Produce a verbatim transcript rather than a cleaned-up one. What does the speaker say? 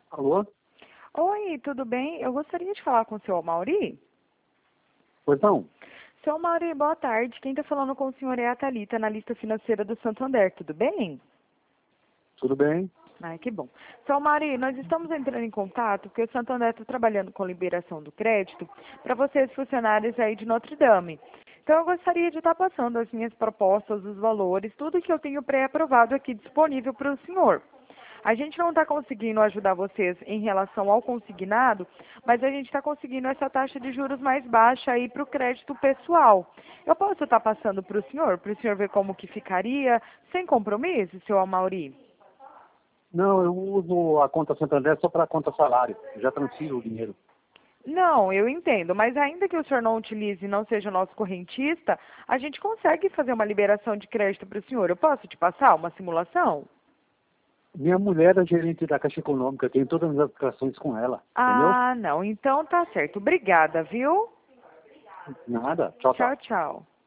Alô? Oi, tudo bem? Eu gostaria de falar com o senhor Mauri. Pois não? Senhor Mauri, boa tarde. Quem está falando com o senhor é a Thalita, analista financeira do Santander. Tudo bem? Tudo bem? Ai, que bom. Senhor Mauri, nós estamos entrando em contato porque o Santander está trabalhando com liberação do crédito para vocês funcionários aí de Notre Dame. Então eu gostaria de estar passando as minhas propostas, os valores, tudo que eu tenho pré-aprovado aqui disponível para o senhor. A gente não está conseguindo ajudar vocês em relação ao consignado, mas a gente está conseguindo essa taxa de juros mais baixa aí para o crédito pessoal. Eu posso estar passando para o senhor, para o senhor ver como que ficaria, sem compromisso, senhor Amauri? Não, eu uso a conta Santander só para a conta salário. Eu já transfiro o dinheiro. Não, eu entendo, mas ainda que o senhor não utilize e não seja o nosso correntista, a gente consegue fazer uma liberação de crédito para o senhor. Eu posso te passar uma simulação? Minha mulher é gerente da Caixa Econômica, eu tenho todas as aplicações com ela, entendeu? Ah, não. Então tá certo. Obrigada, viu? Nada. Tchau, tchau. Tchau, tchau.